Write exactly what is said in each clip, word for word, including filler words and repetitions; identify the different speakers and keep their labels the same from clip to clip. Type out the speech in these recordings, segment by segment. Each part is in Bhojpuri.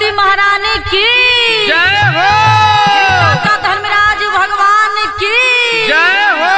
Speaker 1: भगवती महारानी की
Speaker 2: जय हो।
Speaker 1: माता धर्मराज भगवान की
Speaker 2: जय हो।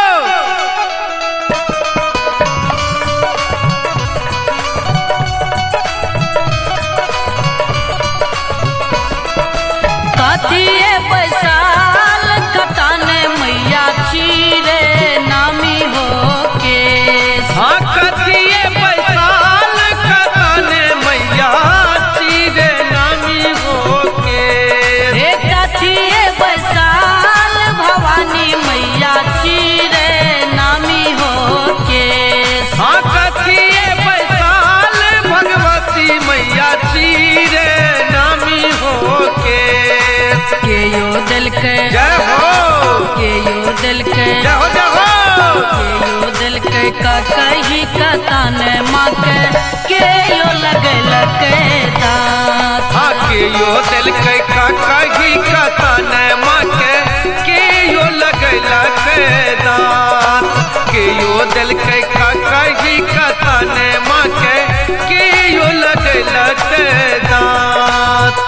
Speaker 1: कथिए बैसाल कताने मैया चीरे नामी हो के
Speaker 2: हाँ कथिए बैसाल कताने मैया चीरे नामी हो के
Speaker 1: हे कथिए बैसाल भवानी मैया चीरे नामी हो के
Speaker 2: हाँ कथिए बैसाल भगवती मैया चीरे नामी हो के
Speaker 1: के यो दिल के
Speaker 2: जय हो।
Speaker 1: के यो दिल के
Speaker 2: जय हो जय हो।
Speaker 1: के यो दिल के का कही कताने माँ के के यो लगे लगे दांत
Speaker 2: हाँ के यो दिल के का कही कताने माँ के के यो लगे लगे दांत के यो दिल के का कही कताने माँ के के यो लगे लगे दांत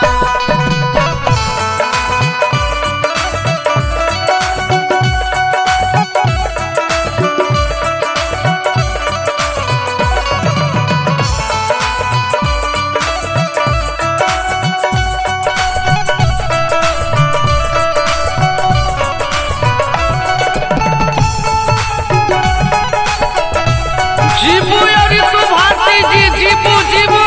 Speaker 2: जीबू और तू भारती जी जीबू जीबू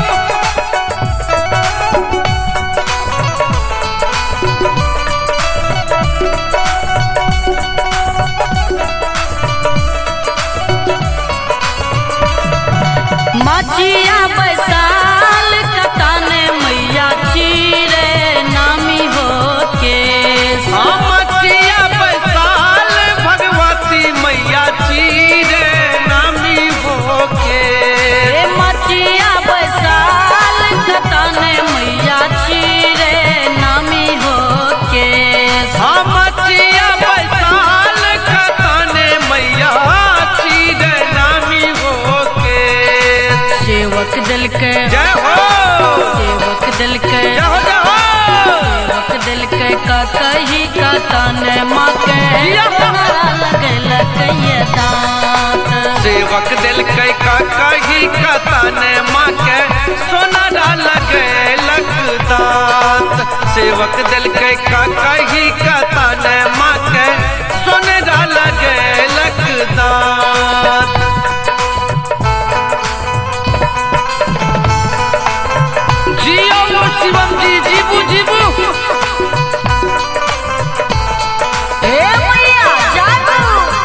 Speaker 1: मचिया बैसाल कताने मैया चीरे नामी हो के
Speaker 2: हाँ मचिया बैसाल भगवती मैया चीरे नामी हो के
Speaker 1: हे मचिया बैसाल कताने मैया चीरे नामी हो के
Speaker 2: हाँ मचिया बैसाल कताने मैया चीरे नामी हो के
Speaker 1: सेवक दिल के
Speaker 2: जय हो।
Speaker 1: सेवक दिल के
Speaker 2: जय हो जय हो।
Speaker 1: सेवक दिल के का कही कताने माँ के हमारा लगे लगे दांत
Speaker 2: सेवक दिल के का कही कताने माँ के सोनारा लगे लगदात सेवक दिल के का कही कताने माँ के सोनारा लगे लगदात जियो वो शिवम जी जीबू जीबू
Speaker 1: हे मैया जागो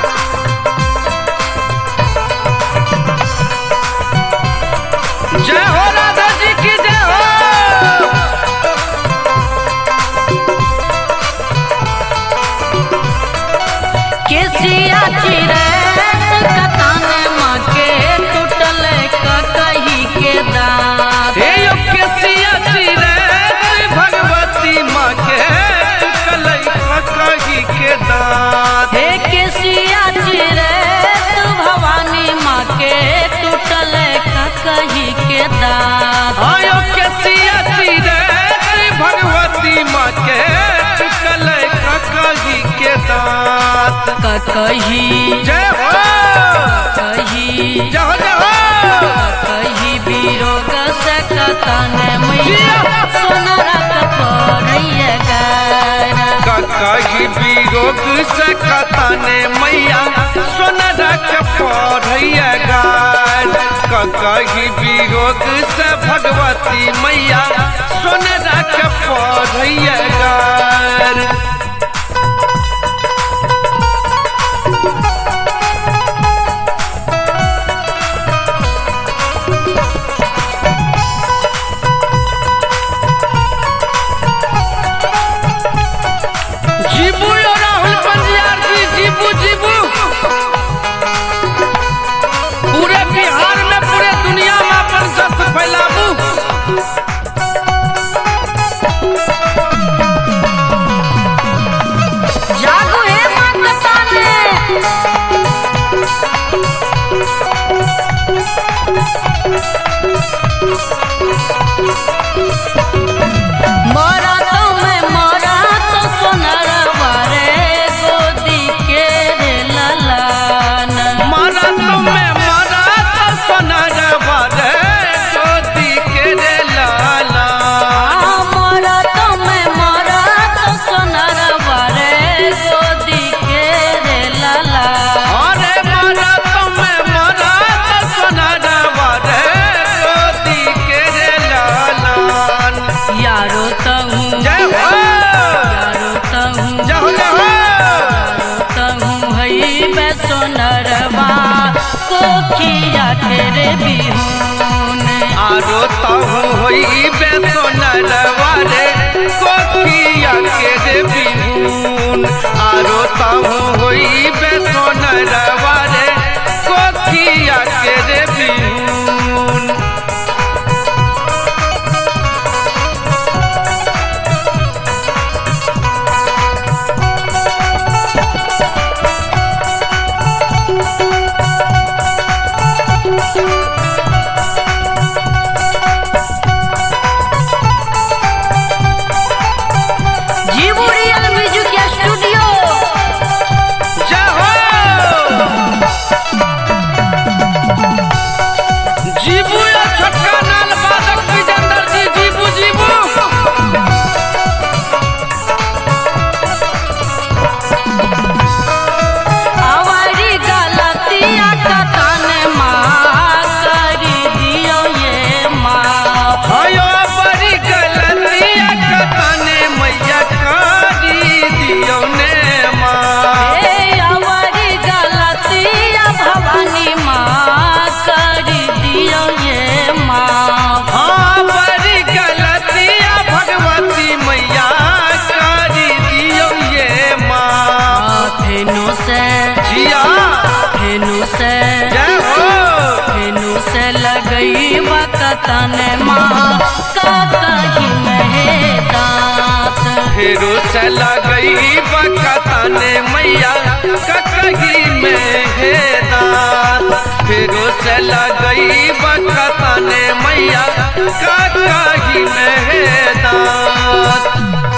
Speaker 2: जय हो राधा जी की जय हो।
Speaker 1: केसिया चिरे कताने माँ के टूटल का कही के दांत
Speaker 2: हे यो केसिया चिरे भगवती माँ के कलई कही के दांत
Speaker 1: हे केसिया चिरे भवानी माँ के टूटल का कही के दांत
Speaker 2: आयो केसिया चिरे भगवती माँ के कलई कही के दांत
Speaker 1: का कही
Speaker 2: जय हो।
Speaker 1: कही
Speaker 2: जय हो जय हो।
Speaker 1: कही बीरोग से कताने मैया सोनारा कपड़ैया गारा
Speaker 2: कही भी रोग से कताने मैया सोनारा के पढ़ैया गार कही भी रोग से भगवती मैया सोनारा के पढ़ैया गार जीबू और राहुल पंजियार जी जीबू जीबू पूरे बिहार में पूरे दुनिया में अपन जस फैलाबू आरो ताहू होई बेसोनरवा रे कोखिया के रे बिहुन आरो ताहू होई बेसोनरवा रे कोखिया के रे बिहुन
Speaker 1: तने माँ का कही में दांत
Speaker 2: फेरो से लगई बकतने मैया का कही में हे दांत फेरो से लगई बकतने मैया का कही में हे दांत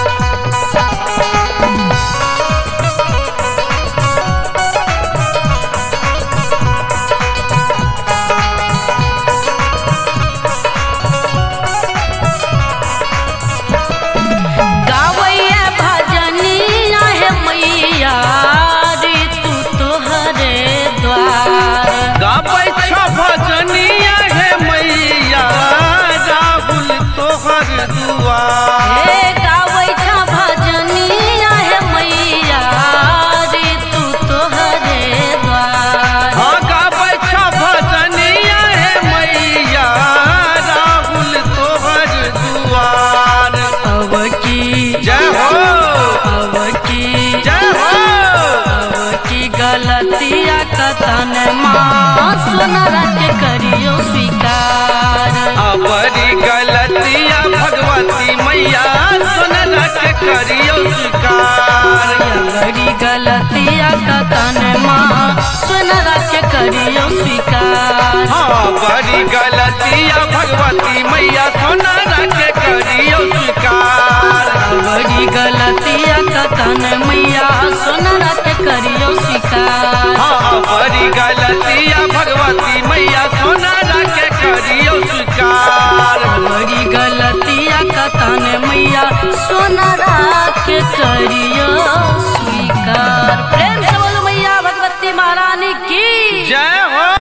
Speaker 1: तन माँ सोनरा के करियो स्वीकार
Speaker 2: अबरी गलतिया भगवती मैया सोनरा के करियो स्वीकार
Speaker 1: अबरी गलतिया तन माँ सोनरा के करियो स्वीकार
Speaker 2: अबरी गलतिया भगवती मैया सोनरा के करियो स्वीकार
Speaker 1: अबरी गलतिया तन मैया सोनरा के करियो स्वीकार
Speaker 2: बड़ी गलतिया भगवती मैया सोनरा के करियो स्वीकार
Speaker 1: बड़ी गलतिया कतन मैया सोनरा के करियो